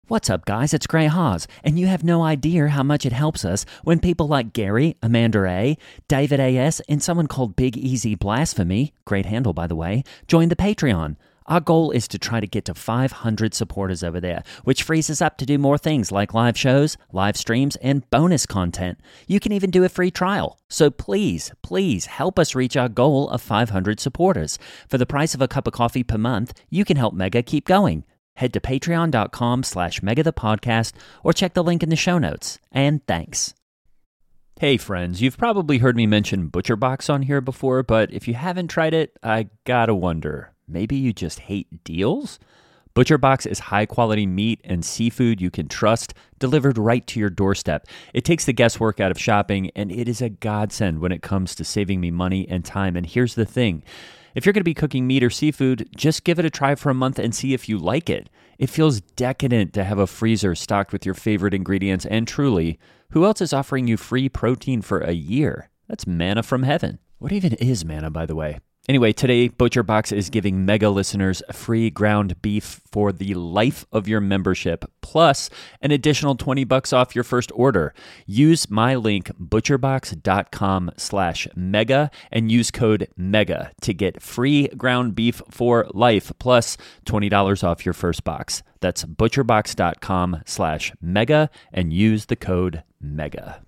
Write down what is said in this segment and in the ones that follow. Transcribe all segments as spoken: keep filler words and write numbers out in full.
What's up, guys? It's Gray Haas, and you have no idea how much it helps us when people like Gary, Amanda A., David A S., and someone called Big Easy Blasphemy, great handle by the way, join the Patreon. Our goal is to try to get to five hundred supporters over there, which frees us up to do more things like live shows, live streams, and bonus content. You can even do a free trial. So please, please help us reach our goal of five hundred supporters. For the price of a cup of coffee per month, you can help Mega keep going. Head to patreon.com slash mega the podcast or check the link in the show notes. And thanks. Hey friends, you've probably heard me mention ButcherBox on here before, but if you haven't tried it, I gotta wonder, maybe you just hate deals? ButcherBox is high-quality meat and seafood you can trust, delivered right to your doorstep. It takes the guesswork out of shopping, and it is a godsend when it comes to saving me money and time. And here's the thing. If you're going to be cooking meat or seafood, just give it a try for a month and see if you like it. It feels decadent to have a freezer stocked with your favorite ingredients, and truly, who else is offering you free protein for a year? That's manna from heaven. What even is manna, by the way? Anyway, today, ButcherBox is giving Mega listeners free ground beef for the life of your membership, plus an additional twenty bucks off your first order. Use my link, butcherbox.com slash mega, and use code MEGA to get free ground beef for life, plus twenty dollars off your first box. That's butcherbox.com slash mega, and use the code MEGA.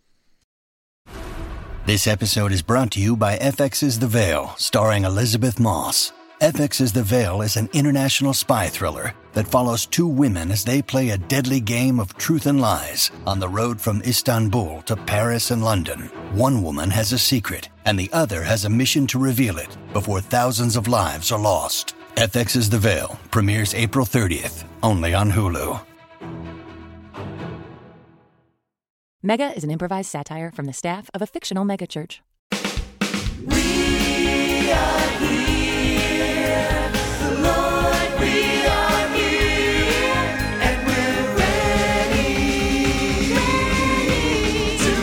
This episode is brought to you by F X's The Veil, starring Elizabeth Moss. F X's The Veil is an international spy thriller that follows two women as they play a deadly game of truth and lies on the road from Istanbul to Paris and London. One woman has a secret, and the other has a mission to reveal it before thousands of lives are lost. F X's The Veil premieres April thirtieth, only on Hulu. Mega is an improvised satire from the staff of a fictional megachurch. We are here, the Lord, we are here, and we're ready, ready to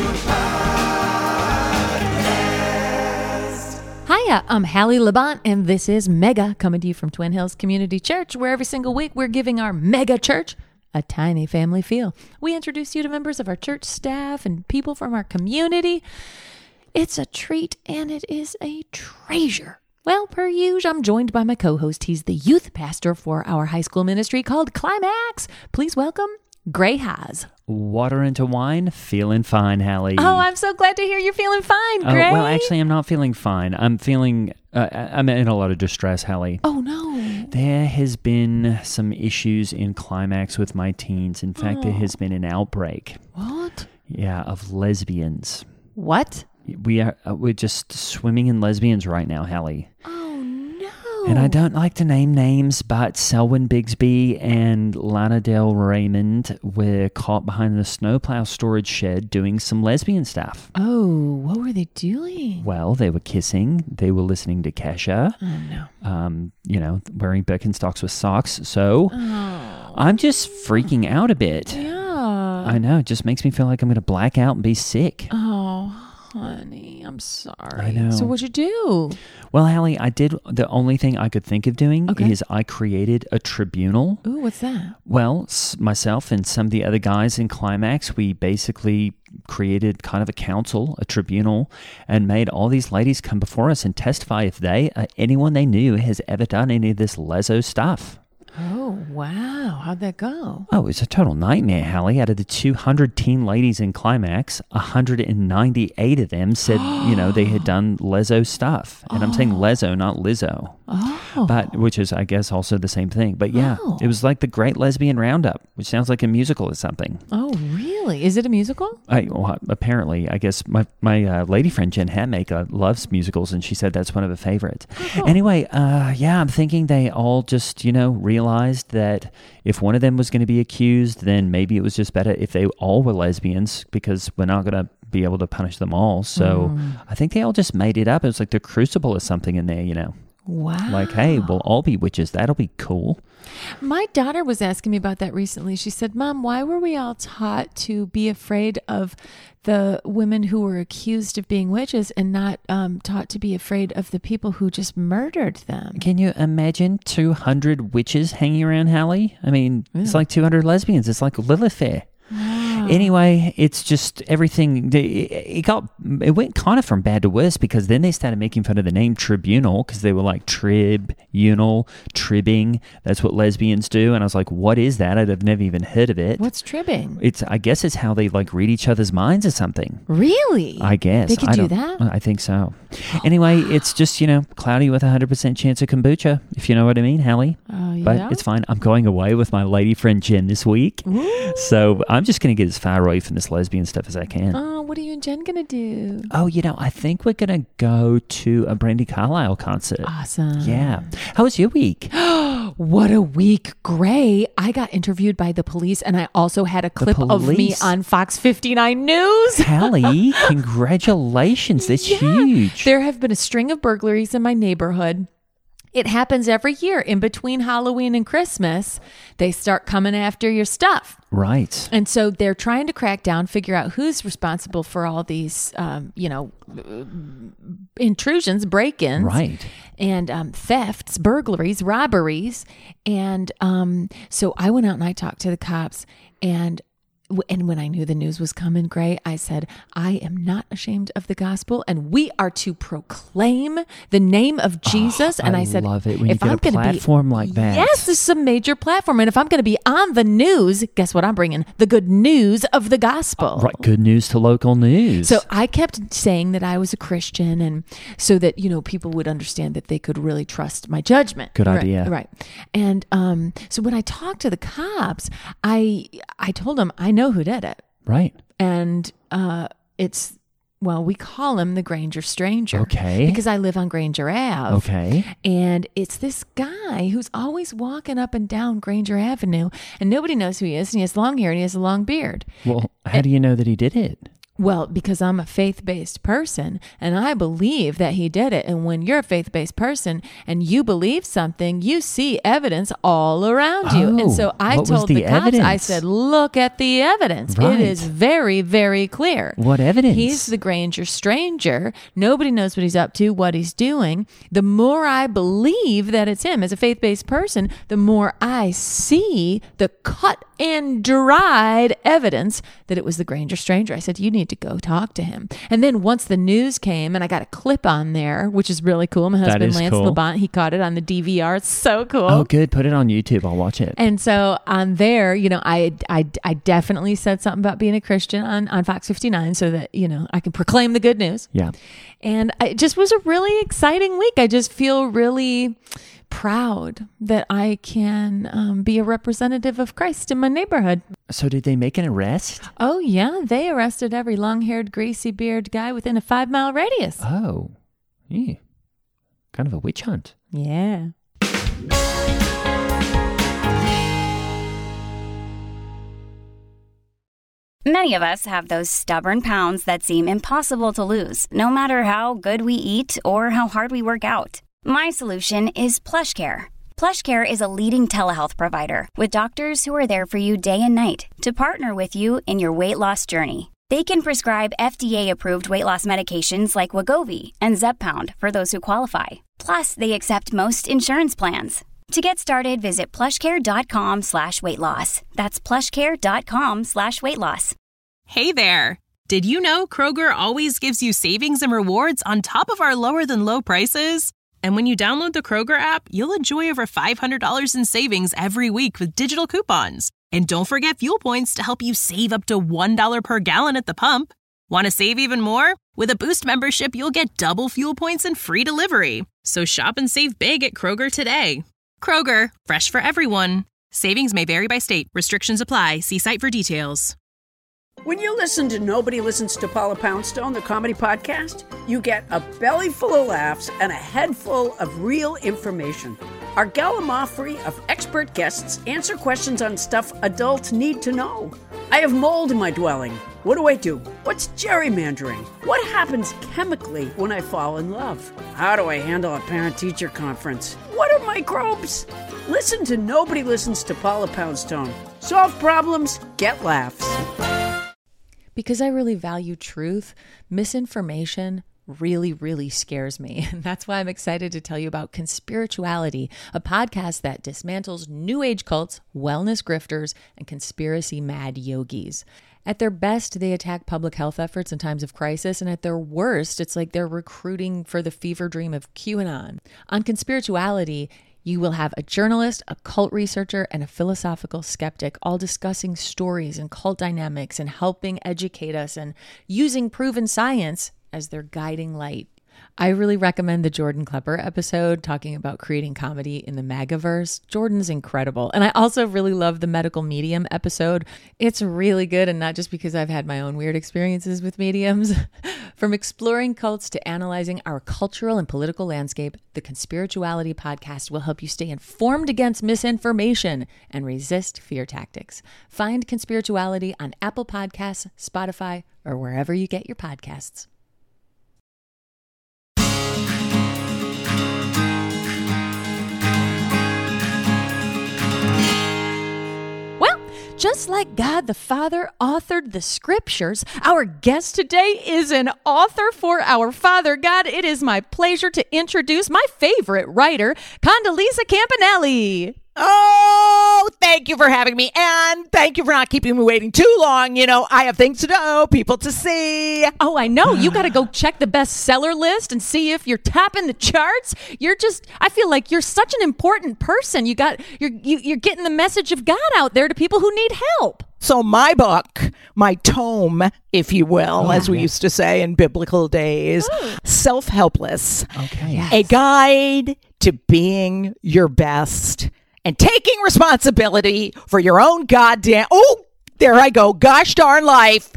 podcast. Hiya, I'm Hallie Labont, and this is Mega, coming to you from Twin Hills Community Church, where every single week we're giving our mega church a tiny family feel. We introduce you to members of our church staff and people from our community. It's a treat and it is a treasure. Well, per usual, I'm joined by my co-host. He's the youth pastor for our high school ministry called Climax. Please welcome Gray Haas. Water into wine, feeling fine, Hallie. Oh, I'm so glad to hear you're feeling fine, Gray. Oh, well, actually, I'm not feeling fine. I'm feeling, uh, I'm in a lot of distress, Hallie. Oh, no. There has been some issues in Climax with my teens. In fact, oh. there has been an outbreak. What? Yeah, of lesbians. What? We are, uh, we're just swimming in lesbians right now, Hallie. Oh, no. And I don't like to name names, but Selwyn Bigsby and Lana Del Raymond were caught behind the snowplow storage shed doing some lesbian stuff. Oh, what were they doing? Well, they were kissing. They were listening to Kesha. Oh, no. Um, you know, wearing Birkenstocks with socks. So oh. I'm just freaking out a bit. Yeah. I know. It just makes me feel like I'm going to black out and be sick. Oh, honey, I'm sorry. I know. So what'd you do? Well, Hallie, I did, the only thing I could think of doing okay. is I created a tribunal. Ooh, what's that? Well, s- myself and some of the other guys in Climax, we basically created kind of a council, a tribunal, and made all these ladies come before us and testify if they, uh, anyone they knew has ever done any of this leso stuff. Oh, wow. How'd that go? Oh, it was a total nightmare, Hallie. Out of the two hundred teen ladies in Climax, one hundred ninety-eight of them said, you know, they had done leso stuff. And oh. I'm saying leso, not Lizzo. Oh. But, which is, I guess, also the same thing. But yeah, oh. it was like the Great Lesbian Roundup, which sounds like a musical or something. Oh, really? Is it a musical? I, well, apparently, I guess my, my uh, lady friend Jen Hatmaker loves musicals, and she said that's one of her favorites. Oh. Anyway, uh, yeah, I'm thinking they all just, you know, realized that if one of them was going to be accused, then maybe it was just better if they all were lesbians, because we're not going to be able to punish them all. So mm. I think they all just made it up. It was like the Crucible or something in there, you know. Wow. Like, hey, we'll all be witches. That'll be cool. My daughter was asking me about that recently. She said, Mom, why were we all taught to be afraid of the women who were accused of being witches and not um, taught to be afraid of the people who just murdered them? Can you imagine two hundred witches hanging around, Hallie? I mean, Yeah. it's like two hundred lesbians. It's like Lilith Fair. Wow. Anyway, it's just everything. It got it went kind of from bad to worse because then they started making fun of the name tribunal because they were like tribunal, tribbing. That's what lesbians do, and I was like, "What is that? I've never even heard of it." What's tribbing? It's I guess it's how they like read each other's minds or something. Really? I guess They could I do don't- that? I think so. Anyway, it's just you know cloudy with a hundred percent chance of kombucha, if you know what I mean, Hallie. Oh, yeah? But it's fine. I'm going away with my lady friend Jen this week, Ooh. so I'm just going to get as far away from this lesbian stuff as I can. Oh, what are you and Jen going to do? Oh, you know, I think we're going to go to a Brandy Carlisle concert. Awesome. Yeah. How was your week? What a week. Gray. I got interviewed by the police and I also had a clip of me police? on Fox fifty-nine News. Hallie, congratulations. That's Yeah. huge. There have been a string of burglaries in my neighborhood. It happens every year in between Halloween and Christmas. They start coming after your stuff. Right. And so they're trying to crack down, figure out who's responsible for all these, um, you know, intrusions, break-ins. Right. And um, thefts, burglaries, robberies. And um, so I went out and I talked to the cops. And and when I knew the news was coming, Gray, I said, I am not ashamed of the gospel. And we are to proclaim the name of Jesus. Oh, and I I said, love it when you if get a I'm gonna platform be, like that. Yes, this is a major platform. And if I'm going to be on the news, guess what I'm bringing? The good news of the gospel. Right. Good news to local news. So I kept saying that I was a Christian, and so that, you know, people would understand that they could really trust my judgment. Good Right, idea. Right. And um, so when I talked to the cops, I I told them I know who did it. Right. And uh, it's, well, we call him the Granger Stranger. Okay. Because I live on Granger Ave. Okay. And it's this guy who's always walking up and down Granger Avenue, and nobody knows who he is, and he has long hair and he has a long beard. Well, how do you know that he did it? Well, because I'm a faith-based person and I believe that he did it. And when you're a faith-based person and you believe something, you see evidence all around you. Oh, And so I what was told the the, cops, I evidence? said, look at the evidence. Right. It is very, very clear. What evidence? He's the Granger Stranger. Nobody knows what he's up to, what he's doing. The more I believe that it's him as a faith-based person, the more I see the cut and dried evidence that it was the Granger Stranger. I said, you need to go talk to him. And then once the news came, and I got a clip on there, which is really cool. My That husband, is Lance cool. Labont, he caught it on the D V R. It's so cool. Oh, good. Put it on YouTube. I'll watch it. And so on there, you know, I, I, I definitely said something about being a Christian on, on Fox fifty-nine so that, you know, I can proclaim the good news. Yeah. And it just was a really exciting week. I just feel really proud that I can um, be a representative of Christ in my neighborhood. So did they make an arrest? Oh, yeah. They arrested every long-haired, greasy-beard guy within a five-mile radius. Oh. Yeah. Kind of a witch hunt. Yeah. Many of us have those stubborn pounds that seem impossible to lose, no matter how good we eat or how hard we work out. My solution is PlushCare. PlushCare is a leading telehealth provider with doctors who are there for you day and night to partner with you in your weight loss journey. They can prescribe F D A-approved weight loss medications like Wegovy and Zepbound for those who qualify. Plus, they accept most insurance plans. To get started, visit plushcare.com slash weight loss. That's plushcare.com slash weight loss. Hey there! Did you know Kroger always gives you savings and rewards on top of our lower-than-low prices? And when you download the Kroger app, you'll enjoy over five hundred dollars in savings every week with digital coupons. And don't forget fuel points to help you save up to one dollar per gallon at the pump. Want to save even more? With a Boost membership, you'll get double fuel points and free delivery. So shop and save big at Kroger today. Kroger, fresh for everyone. Savings may vary by state. Restrictions apply. See site for details. When you listen to Nobody Listens to Paula Poundstone, the comedy podcast, you get a belly full of laughs and a head full of real information. Our gallimaufry of expert guests answer questions on stuff adults need to know. I have mold in my dwelling. What do I do? What's gerrymandering? What happens chemically when I fall in love? How do I handle a parent-teacher conference? What are microbes? Listen to Nobody Listens to Paula Poundstone. Solve problems, get laughs. Because I really value truth, misinformation really, really scares me. And that's why I'm excited to tell you about Conspirituality, a podcast that dismantles New Age cults, wellness grifters, and conspiracy mad yogis. At their best, they attack public health efforts in times of crisis, and at their worst, it's like they're recruiting for the fever dream of QAnon. On Conspirituality, you will have a journalist, a cult researcher, and a philosophical skeptic all discussing stories and cult dynamics and helping educate us and using proven science as their guiding light. I really recommend the Jordan Klepper episode talking about creating comedy in the MAGAverse. Jordan's incredible. And I also really love the medical medium episode. It's really good, and not just because I've had my own weird experiences with mediums. From exploring cults to analyzing our cultural and political landscape, the Conspirituality podcast will help you stay informed against misinformation and resist fear tactics. Find Conspirituality on Apple Podcasts, Spotify, or wherever you get your podcasts. Just like God the Father authored the scriptures, our guest today is an author for our Father God. It is my pleasure to introduce my favorite writer, Condoleezza Campanelli. Oh, thank you for having me, and thank you for not keeping me waiting too long. You know, I have things to know, people to see. Oh, I know. You got to go check the bestseller list and see if you're topping the charts. You're just, I feel like you're such an important person. You got, you're, you, you're getting the message of God out there to people who need help. So my book, my tome, if you will, Oh, as we yeah. used to say in biblical days, Self-Helpless, Okay. Yes. a guide to being your best and taking responsibility for your own goddamn, oh, there I go, gosh darn life.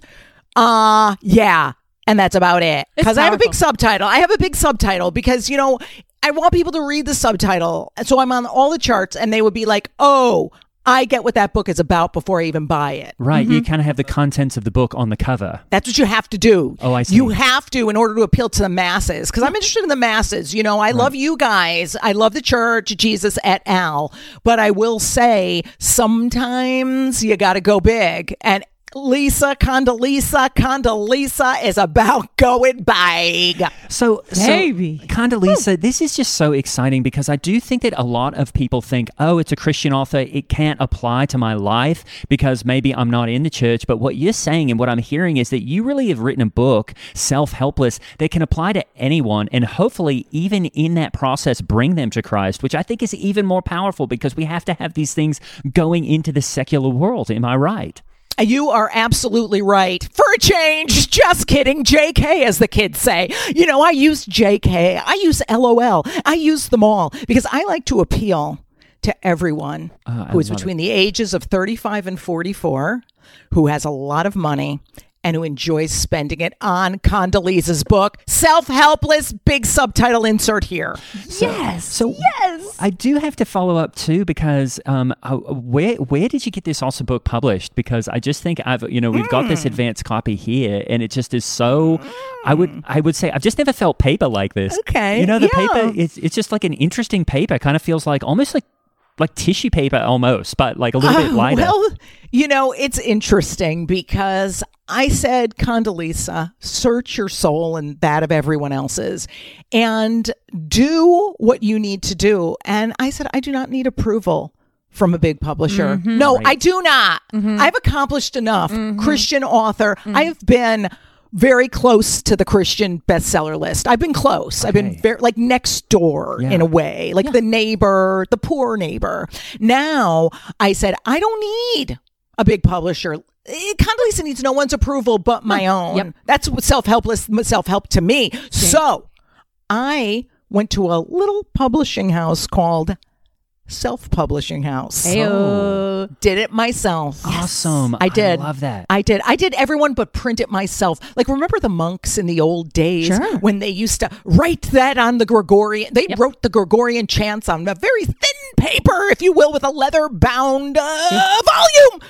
Uh, yeah. And that's about it. It's Because I have a big powerful. subtitle. I have a big subtitle because, you know, I want people to read the subtitle. So I'm on all the charts and they would be like, oh, I get what that book is about before I even buy it. Right. You kind of have the contents of the book on the cover. That's what you have to do. Oh, I see. You have to in order to appeal to the masses. Because I'm interested in the masses. You know, I love you guys. I love the church, Jesus et al. But I will say sometimes you got to go big. And Lisa, Condoleezza, Condoleezza is about going big. So, so Baby. Condoleezza, this is just so exciting because I do think that a lot of people think, oh, it's a Christian author. It can't apply to my life because maybe I'm not in the church. But what you're saying and what I'm hearing is that you really have written a book, Self-Helpless, that can apply to anyone and hopefully even in that process bring them to Christ, which I think is even more powerful because we have to have these things going into the secular world. Am I right? You are absolutely right. For a change, just kidding. J K, as the kids say. You know, I use J K. I use L O L. I use them all because I like to appeal to everyone Uh, I who is love between the ages of thirty-five and forty-four, who has a lot of money, and who enjoys spending it on Condoleezza's book, Self-Helpless, big subtitle insert here. Yes. So yes. I do have to follow up too because um, uh, where where did you get this awesome book published? Because I just think I've you know we've got this advanced copy here, and it just is so. I would I would say I've just never felt paper like this. Okay, you know the yeah. paper it's it's just like an interesting paper. Kind of feels like almost like like tissue paper almost, but like a little bit Uh, lighter. Well, you know, it's interesting because I said, Condoleezza, search your soul and that of everyone else's and do what you need to do. And I said, I do not need approval from a big publisher. No, Right. I do not. I've accomplished enough. Christian author. I have been very close to the Christian bestseller list. I've been close. I've been Okay. very like next door Yeah. in a way, like the neighbor, the poor neighbor. Now I said, I don't need a big publisher. Eh, Condoleezza needs no one's approval but my own. Yep. That's what self-helpless, self-help to me. So I went to a little publishing house called self-publishing house. Heyo. Did it myself. Awesome. I did. I love that. I did. I did everyone but print it myself. Like, remember the monks in the old days Sure. when they used to write that on the Gregorian? They Yep. wrote the Gregorian chants on a very thin paper, if you will, with a leather-bound uh, volume.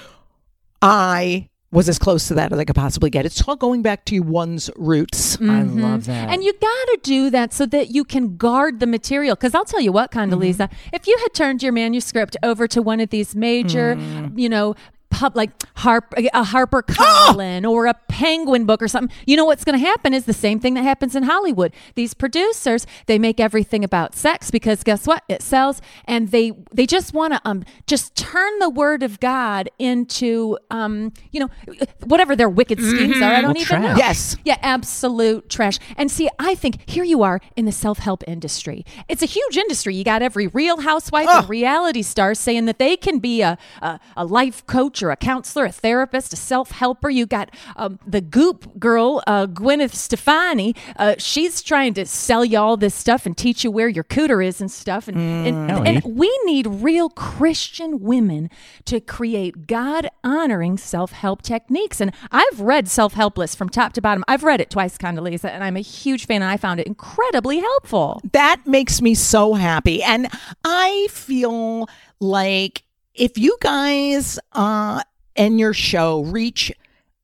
I was as close to that as I could possibly get. It's all going back to one's roots. I love that. And you got to do that so that you can guard the material. Because I'll tell you what, Condoleezza, if you had turned your manuscript over to one of these major, you know, pub like Harp, a Harper Collin or a Penguin book or something, you know what's going to happen is the same thing that happens in Hollywood. These producers, they make everything about sex because guess what? It sells, and they they just want to um just turn the word of God into um you know whatever their wicked schemes are. I don't Well, even know. trash. Yes. Yeah, absolute trash. And see, I think here you are in the self-help industry. It's a huge industry. You got every real housewife and reality star saying that they can be a, a, a life coach or a counselor, a therapist, a self-helper. You got um, the Goop girl, uh, Gwyneth Stefani. Uh, she's trying to sell you all this stuff and teach you where your cooter is and stuff. And, and, Ellie. and we need real Christian women to create God-honoring self-help techniques. And I've read Self-Help List from top to bottom. I've read it twice, Condoleezza, and I'm a huge fan, and I found it incredibly helpful. That makes me so happy. And I feel like if you guys uh, and your show reach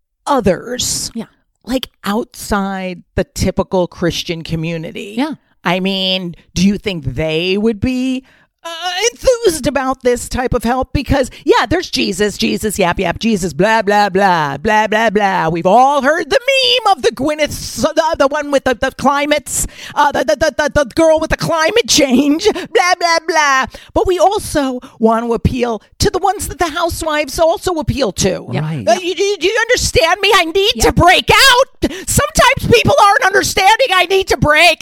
others, Yeah. like outside the typical Christian community, Yeah. I mean, do you think they would be uh, enthused about this type of help? Because, yeah, there's Jesus, Jesus, yap, yap, Jesus, blah, blah, blah, blah, blah, blah. We've all heard the meme of the Gwyneth, the, the one with the, the climates, uh, the, the, the, the, the girl with the climate change, blah, blah, blah. But we also want to appeal to the ones that the housewives also appeal to. Right. Uh, you, you, do you understand me? I need to break out. Sometimes people aren't understanding. I need to break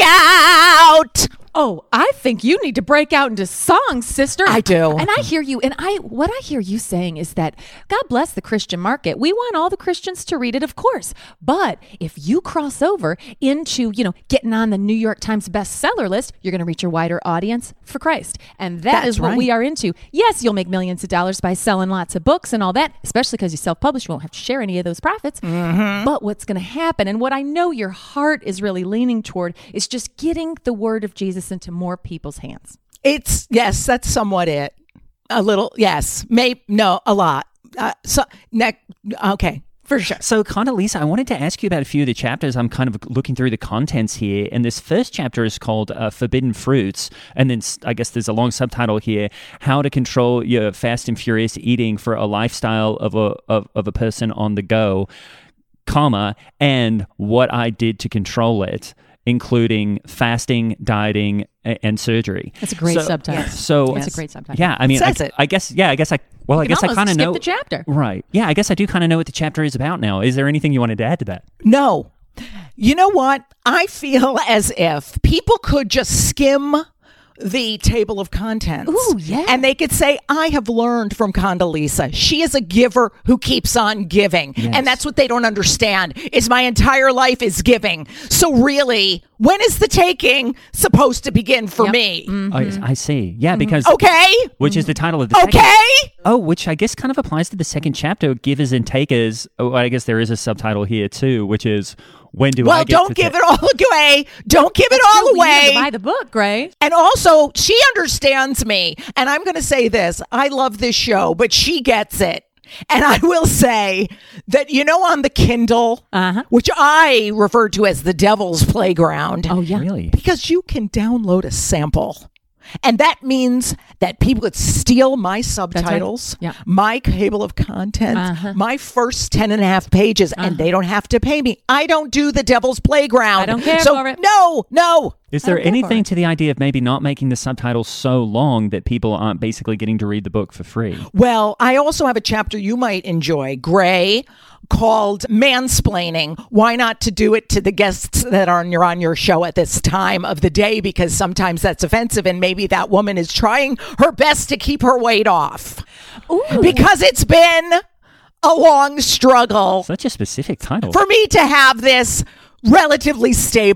out. Oh, I think you need to break out into songs, sister. I do. And I hear you. And I, what I hear you saying is that God bless the Christian market. We want all the Christians to read it, of course. But if you cross over into, you know, getting on the New York Times bestseller list, you're going to reach a wider audience for Christ. And that That's is what right. we are into. Yes, you'll make millions of dollars by selling lots of books and all that, especially because you self-publish. You won't have to share any of those profits. Mm-hmm. But what's going to happen, and what I know your heart is really leaning toward, is just getting the word of Jesus into more people's hands. It's, yes, that's somewhat it. A little, yes. Maybe, no, a lot. Uh, so, next, okay, for sure. So, Condoleezza, I wanted to ask you about a few of the chapters. I'm kind of looking through the contents here, and this first chapter is called uh, Forbidden Fruits, and then I guess there's a long subtitle here, How to Control Your Fast and Furious Eating for a Lifestyle of a, of, of a Person on the Go, comma, and What I Did to Control It, including fasting, dieting, a- and surgery. That's a great so, subtitle. So That's a great subtitle. Yeah, I mean, I, Says it. I guess, yeah, I guess I, well, I You can guess I almost kind of skip know the chapter. Right. Yeah, I guess I do kind of know what the chapter is about now. Is there anything you wanted to add to that? No. You know what? I feel as if people could just skim the table of contents. Ooh, yeah. And they could say, I have learned from Condoleezza. She is a giver who keeps on giving. Yes. And that's what they don't understand, is my entire life is giving. So really, when is the taking supposed to begin for Yep. me? Oh, yes, I see. Yeah, because Okay? which is the title of the second- Okay? Oh, which I guess kind of applies to the second chapter, Givers and Takers. Oh, I guess there is a subtitle here too, which is When Do I Well, Get don't to give Ta- it all away. Don't give it all We need away. to buy the book, right? And also, she understands me. And I'm going to say this. I love this show, but she gets it. And I will say that, you know, on the Kindle, Uh-huh. which I refer to as the Devil's Playground, Oh, yeah. Really? because you can download a sample. And that means that people could steal my subtitles, Yeah. my table of contents, Uh-huh. my first ten and a half pages, and they don't have to pay me. I don't do the Devil's Playground. I don't care so, for it. No, no. Is I don't there care for anything it. to the idea of maybe not making the subtitles so long that people aren't basically getting to read the book for free? Well, I also have a chapter you might enjoy, Gray, called Mansplaining. Why not to do it to the guests that are on your, on your show at this time of the day? Because sometimes that's offensive, and maybe that woman is trying her best to keep her weight off. Because it's been a long struggle Such a specific title. for me to have this relatively stable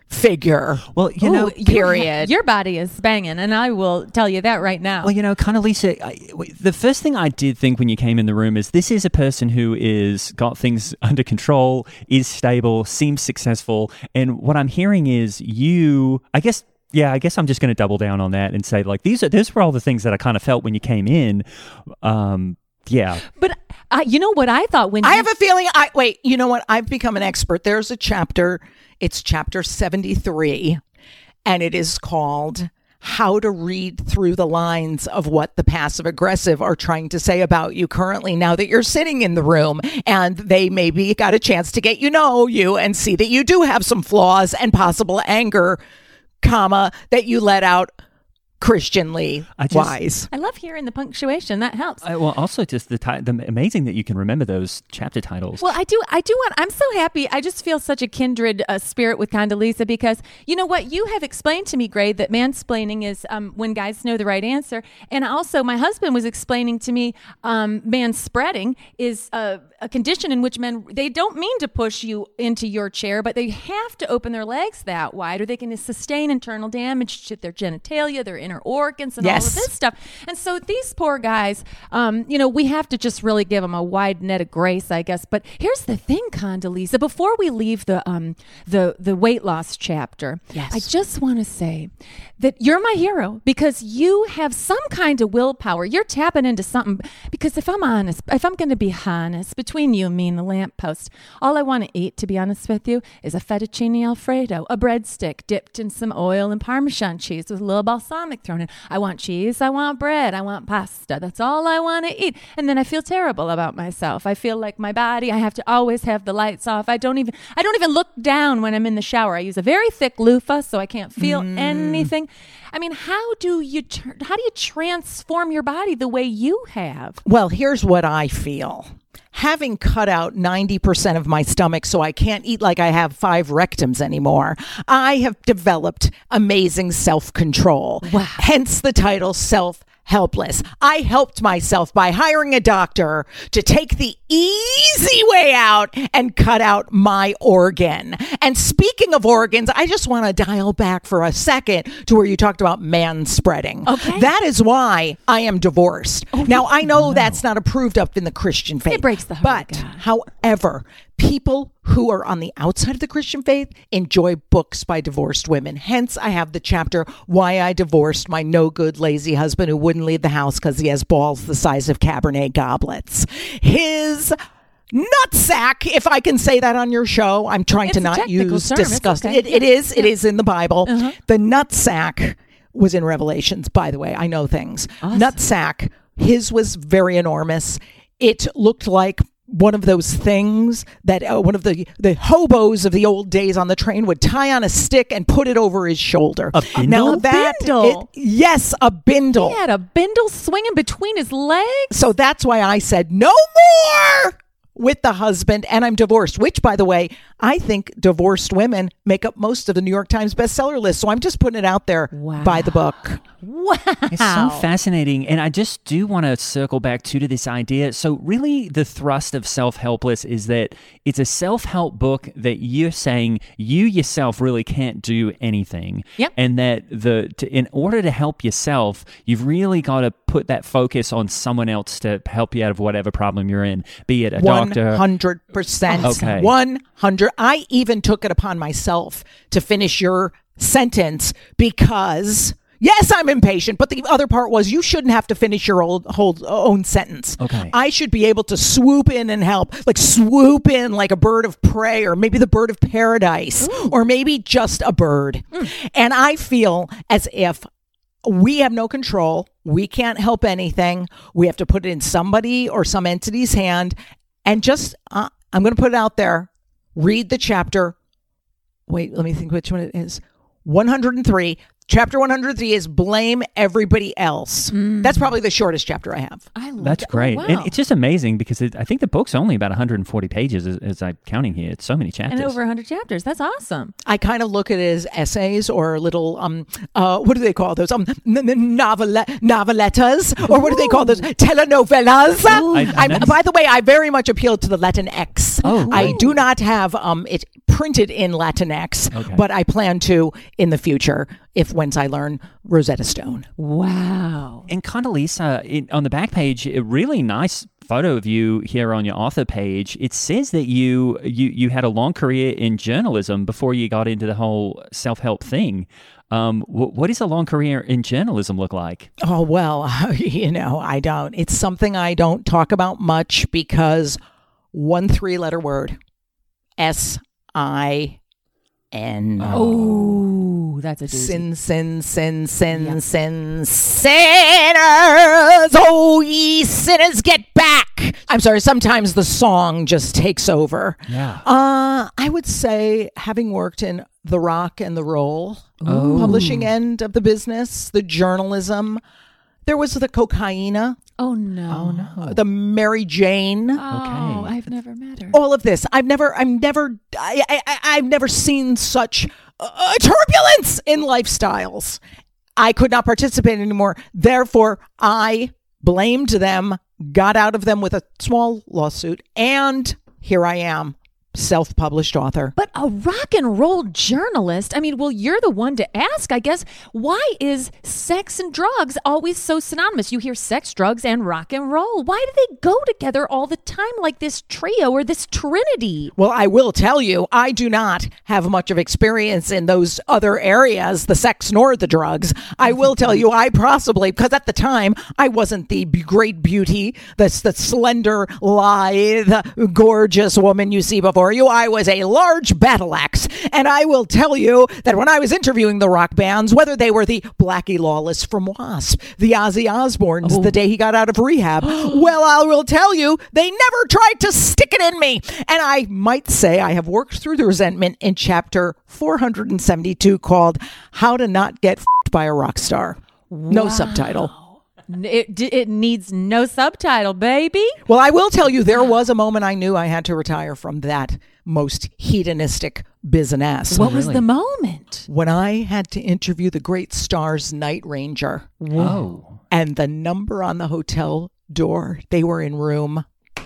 figure. Well, you Ooh, know, your- period. Your body is banging, and I will tell you that right now. Well, you know, Condoleezza, I, the first thing I did think when you came in the room is this is a person who is got things under control, is stable, seems successful, and what I'm hearing is you, I guess, yeah, I guess I'm just going to double down on that and say, like, these are those were all the things that I kind of felt when you came in. Um, yeah. But uh, you know what I thought when I you- have a feeling. I wait. You know what? I've become an expert. There's a chapter. It's chapter seventy-three, and it is called "How to Read Through the Lines of What the Passive Aggressive Are Trying to Say About You Currently." Now that you're sitting in the room, and they maybe got a chance to get you know you and see that you do have some flaws and possible anger, comma that you let out Christianly I just- wise. I love hearing the punctuation. That helps. I, well, also just the, ti- the amazing that you can remember those chapter titles. Well, I do. I do want. I'm so happy. I just feel such a kindred uh, spirit with Condoleezza because you know what you have explained to me, Gray, that mansplaining is um, when guys know the right answer, and also my husband was explaining to me um, manspreading is a, a condition in which men they don't mean to push you into your chair, but they have to open their legs that wide, or they can sustain internal damage to their genitalia, their inner organs, and all of Yes. this stuff. And so these poor guys, um, you know, we have to just really give them a wide net of grace, I guess. But here's the thing, Condoleezza, before we leave the um, the the weight loss chapter, Yes. I just want to say that you're my hero because you have some kind of willpower. You're tapping into something. Because if I'm honest, if I'm going to be honest, between you and me and the lamppost, all I want to eat, to be honest with you, is a fettuccine Alfredo, a breadstick dipped in some oil and Parmesan cheese with a little balsamic thrown in. I want cheese, I want bread, I want pasta. That's all I want to eat. And then I feel terrible about myself. I feel like my body, I have to always have the lights off. I don't even I don't even look down when I'm in the shower. I use a very thick loofah so I can't feel Mm. anything. I mean, how do you tr- how do you transform your body the way you have? Well, here's what I feel. Having cut out ninety percent of my stomach so I can't eat like I have five rectums anymore, I have developed amazing self-control. Wow. Hence the title Self Helpless. I helped myself by hiring a doctor to take the easy way out and cut out my organ. And speaking of organs, I just want to dial back for a second to where you talked about manspreading. Okay. That is why I am divorced. Now, I know that's not approved up in the Christian faith. It breaks the heart But, of God. however, people who are on the outside of the Christian faith enjoy books by divorced women. Hence, I have the chapter, Why I Divorced My No Good Lazy Husband Who Wouldn't Leave the House Because He Has Balls the Size of Cabernet Goblets. His nutsack, if I can say that on your show. I'm trying It's to a not technical use term. It's disgusting. okay. It, it is. It Yeah. is in the Bible. Uh-huh. The nutsack was in Revelations, by the way. I know things. Awesome. Nutsack, his was very enormous. It looked like one of those things that uh, one of the, the hobos of the old days on the train would tie on a stick and put it over his shoulder. A bindle? Now A that bindle? it- yes, a bindle. He had a bindle swinging between his legs. So that's why I said no more with the husband, and I'm divorced, which, by the way, I think divorced women make up most of the New York Times bestseller list. So I'm just putting it out there. Wow. Buy the book. Wow. It's so fascinating. And I just do want to circle back too to this idea. So really the thrust of Self-Helpless is that it's a self-help book that you're saying you yourself really can't do anything. Yep. And that the to, in order to help yourself, you've really got to put that focus on someone else to help you out of whatever problem you're in, be it a doctor. one hundred percent. Okay. one hundred. I even took it upon myself to finish your sentence because, yes, I'm impatient, but the other part was you shouldn't have to finish your old, whole own sentence. Okay. I should be able to swoop in and help, like swoop in like a bird of prey, or maybe the bird of paradise, or maybe just a bird. And I feel as if we have no control. We can't help anything. We have to put it in somebody or some entity's hand. And just, uh, I'm going to put it out there. Read the chapter. Wait, let me think which one it is. one hundred three. Chapter one hundred three is blame everybody else. That's probably the shortest chapter I have. I love That's that. great. Oh, wow. And it's just amazing because it, I think the book's only about one hundred forty pages as, as I'm counting here. It's so many chapters. And over one hundred chapters. That's awesome. I kind of look at it as essays or little, um, uh, what do they call those? Um, n- n- novele- novelettas, or what do they call those? Telenovelas. I- I I, noticed- by the way, I very much appeal to the Latin X. Oh, I great. do not have um, it printed in Latinx, Okay. but I plan to in the future if once I learn Rosetta Stone. Wow. And Condoleezza, it, on the back page, a really nice photo of you here on your author page. It says that you you you had a long career in journalism before you got into the whole self-help thing. Um, wh- what does a long career in journalism look like? Oh, well, you know, I don't. It's something I don't talk about much because one three-letter word, S I N. Oh, that's a doozy. Sin, sin, sin, sin, sin, sinners. Oh, ye sinners, get back. I'm sorry, sometimes the song just takes over. Yeah. Uh, I would say, having worked in the rock and the roll publishing end of the business, the journalism, there was the cocaina, Oh no. no. the Mary Jane. Oh, Okay. I've never met her. All of this. I've never, I've never, I, I, I- I've never seen such uh, turbulence in lifestyles. I could not participate anymore. Therefore, I blamed them, got out of them with a small lawsuit, and here I am, self-published author. But a rock and roll journalist, I mean, well, you're the one to ask, I guess. Why is sex and drugs always so synonymous? You hear sex, drugs, and rock and roll. Why do they go together all the time like this trio or this trinity? Well, I will tell you, I do not have much of experience in those other areas, the sex nor the drugs. I will tell you, I possibly, because at the time, I wasn't the b- great beauty, the, the slender, lithe, gorgeous woman you see before you. I was a large battle axe. And I will tell you that when I was interviewing the rock bands, whether they were the Blackie Lawless from Wasp, the Ozzy Osbournes, the day he got out of rehab, well, I will tell you, they never tried to stick it in me. And I might say I have worked through the resentment in chapter four hundred seventy-two called How to Not Get F***ed by a Rock Star. No subtitle. N- It, it needs no subtitle, baby. Well, I will tell you, there was a moment I knew I had to retire from that most hedonistic business. What was really? the moment? When I had to interview the great Stars Night Ranger, Whoa. and the number on the hotel door, they were in room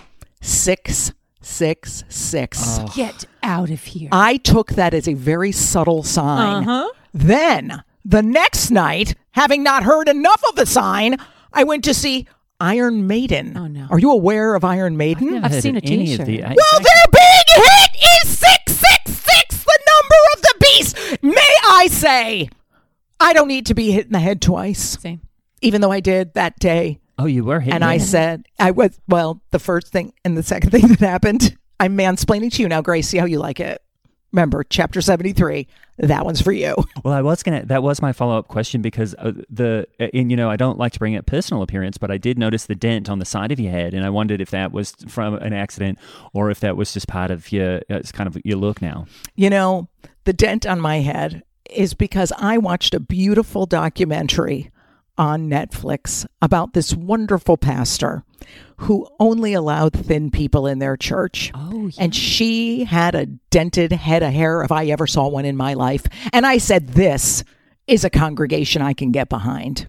six six six. Get out of here. I took that as a very subtle sign. Uh-huh. Then, the next night, having not heard enough of the sign, I went to see Iron Maiden. Oh, no. Are you aware of Iron Maiden? I've Heard seen of a any t-shirt. of the- I- Well, their big hit is six six six, the number of the beast. May I say, I don't need to be hit in the head twice, Same. even though I did that day. Oh, you were hitting And I it. said, I was, well, the first thing and the second thing that happened, I'm mansplaining to you now, Grace. See how you like it. Remember, chapter seventy-three, that one's for you. Well, I was gonna. That was my follow up question because uh, the and you know I don't like to bring up personal appearance, but I did notice the dent on the side of your head, and I wondered if that was from an accident or if that was just part of your. Uh, it's kind of your look now. You know, the dent on my head is because I watched a beautiful documentary on Netflix about this wonderful pastor who only allowed thin people in their church. Oh, yeah. And she had a dented head of hair if I ever saw one in my life. And I said, this is a congregation I can get behind.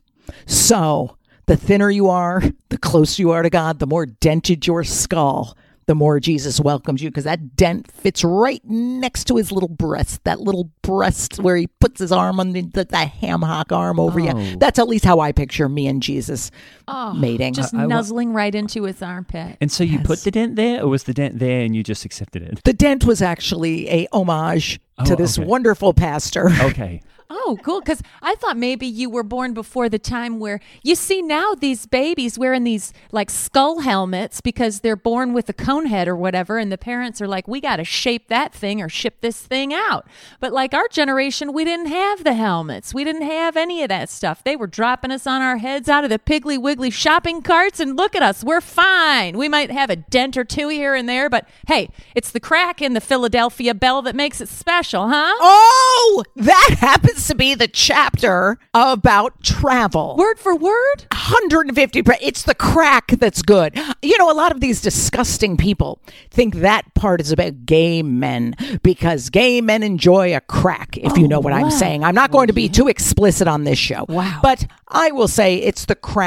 So the thinner you are, the closer you are to God, the more dented your skull, the more Jesus welcomes you, because that dent fits right next to his little breast, that little breast where he puts his arm on the, the, the ham hock arm over Oh. you. That's at least how I picture me and Jesus Oh, mating. just I- I wa- nuzzling right into his armpit. And so you Yes. put the dent there, or was the dent there and you just accepted it? The dent was actually a homage Oh, to this okay. wonderful pastor. Okay. Oh, cool. Because I thought maybe you were born before the time where you see now these babies wearing these like skull helmets because they're born with a cone head or whatever. And the parents are like, we got to shape that thing or ship this thing out. But like our generation, we didn't have the helmets. We didn't have any of that stuff. They were dropping us on our heads out of the Piggly Wiggly shopping carts. And look at us. We're fine. We might have a dent or two here and there. But hey, it's the crack in the Philadelphia bell that makes it special, huh? Oh, that happens to be the chapter about travel. Word for word? one hundred fifty pre- it's the crack that's good. You know, a lot of these disgusting people think that part is about gay men because gay men enjoy a crack, if you know what wow. I'm saying. I'm not going to be too explicit on this show. Wow. But I will say it's the crack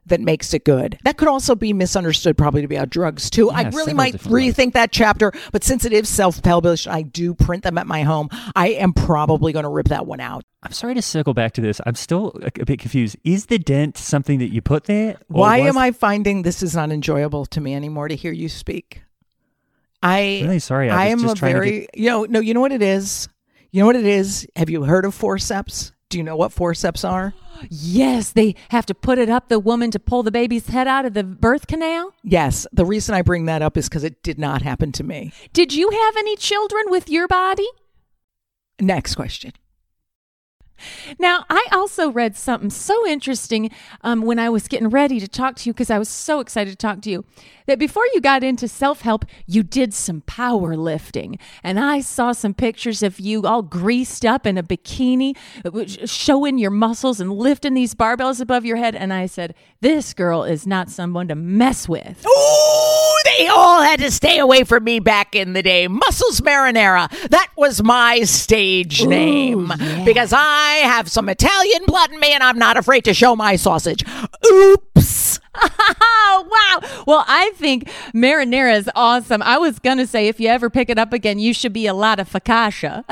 that makes it good. That could also be misunderstood probably to be about drugs too. Yeah, I really several might different ways. rethink that chapter, but since it is self-published, I do print them at my home. I am probably going to rip that one out. I'm sorry to circle back to this. I'm still a, a bit confused. Is the dent something that you put there? or Why was- am I finding this is not enjoyable to me anymore to hear you speak? I Really sorry. I, I was am just a trying very to get... you know no you know what it is? You know what it is? Have you heard of forceps? Do you know what forceps are? Yes, they have to put it up the woman to pull the baby's head out of the birth canal. Yes. The reason I bring that up is because it did not happen to me. Did you have any children with your body? Next question. Now, I also read something so interesting um, when I was getting ready to talk to you, because I was so excited to talk to you, that before you got into self-help, you did some powerlifting. And I saw some pictures of you all greased up in a bikini, showing your muscles and lifting these barbells above your head. And I said, this girl is not someone to mess with. Ooh, they all had to stay away from me back in the day. Muscles Marinara. That was my stage name. Because I have some Italian blood in me and I'm not afraid to show my sausage. Oops. Oh, wow. Well, I think marinara is awesome. I was going to say, if you ever pick it up again, you should be a lot of focaccia.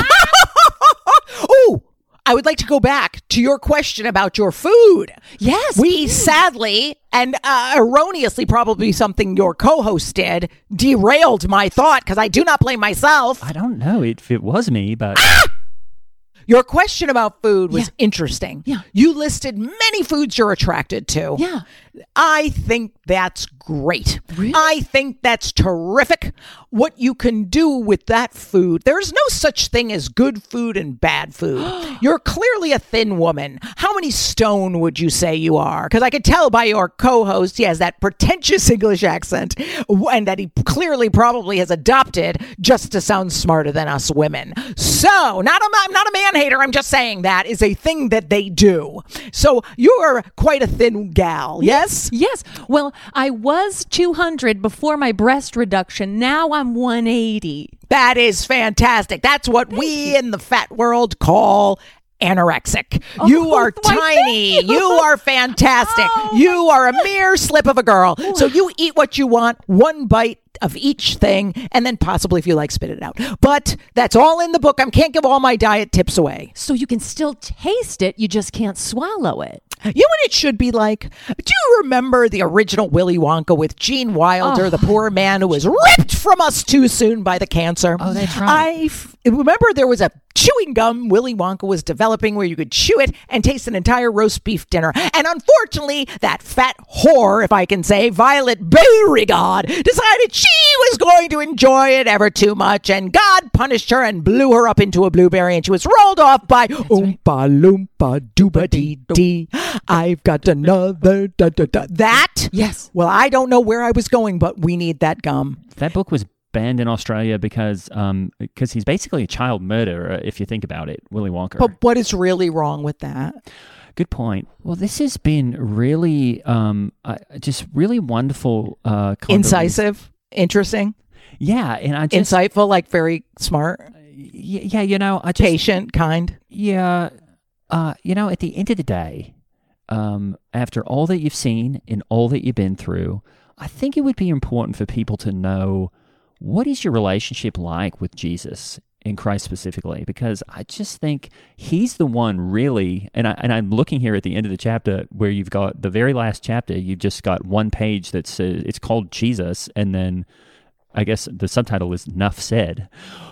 Ooh, I would like to go back to your question about your food. Yes. We sadly, and uh, erroneously, probably something your co-host did, derailed my thought because I do not blame myself. I don't know if it was me, but... Your question about food was Yeah. interesting. Yeah. You listed many foods you're attracted to. Yeah. I think that's great. Really? I think that's terrific. What you can do with that food, there's no such thing as good food and bad food. You're clearly a thin woman. How many stone would you say you are? Because I could tell by your co-host, he has that pretentious English accent, and that he clearly probably has adopted just to sound smarter than us women. So, not a, I'm not a man hater. I'm just saying that is a thing that they do. So, you're quite a thin gal, yes? Yes. Well, I was two hundred before my breast reduction. Now I'm one eighty. That is fantastic. That's what we in the fat world call anorexic. you are why, tiny. thank you. You are fantastic. Oh, you are a mere slip of a girl. So you eat what you want, one bite of each thing, and then possibly, if you like, spit it out. But that's all in the book. I can't give all my diet tips away. So you can still taste it, you just can't swallow it. You know what it should be like? Do you remember the original Willy Wonka with Gene Wilder, Oh. the poor man who was ripped from us too soon by the cancer? Oh, that's right. I f- remember there was a chewing gum Willy Wonka was developing where you could chew it and taste an entire roast beef dinner. And unfortunately, that fat whore, if I can say, Violet Beauregard, decided she was going to enjoy it ever too much. And God punished her and blew her up into a blueberry. And she was rolled off by Oompa Loompa Dooba Dee Dee. I've got another da da da. That? Yes. Well, I don't know where I was going, but we need that gum. That book was banned in Australia because um because he's basically a child murderer, if you think about it, Willy Wonka. But what is really wrong with that? Good point. Well, this has been really um uh, just really wonderful. Uh, conver- Incisive, interesting, Yeah, and I just insightful, like very smart, y- yeah, you know, I just patient, kind. yeah, uh, you know, at the end of the day, um, after all that you've seen and all that you've been through, I think it would be important for people to know, what is your relationship like with Jesus in Christ specifically? Because I just think he's the one really, and, I, and I'm looking here at the end of the chapter where you've got the very last chapter, you've just got one page that says, it's called Jesus, and then I guess the subtitle is "Nuff Said,"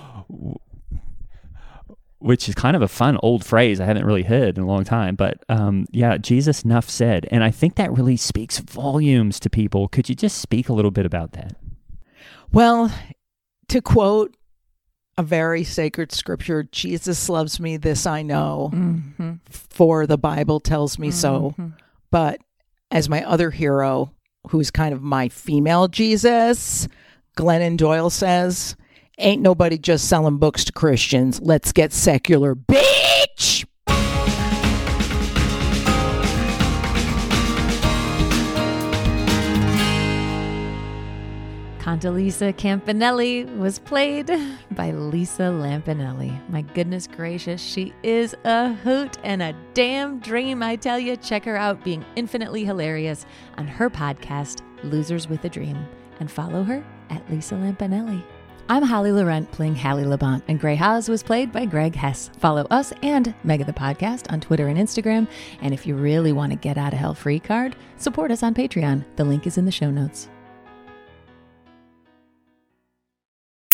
which is kind of a fun old phrase I haven't really heard in a long time. But um, yeah, Jesus nuff said. And I think that really speaks volumes to people. Could you just speak a little bit about that? Well, to quote a very sacred scripture, Jesus loves me, this I know, Mm-hmm. for the Bible tells me so. But as my other hero, who's kind of my female Jesus, Glennon Doyle says, ain't nobody just selling books to Christians. Let's get secular, bitch! Condoleezza Campanelli was played by Lisa Lampanelli. My goodness gracious, she is a hoot and a damn dream, I tell you. Check her out being infinitely hilarious on her podcast, Losers with a Dream, and follow her at Lisa Lampanelli. I'm Holly Laurent playing Hallie Labont, and Grey Haas was played by Greg Hess. Follow us and Mega the Podcast on Twitter and Instagram. And if you really want to get out of hell free card, support us on Patreon. The link is in the show notes.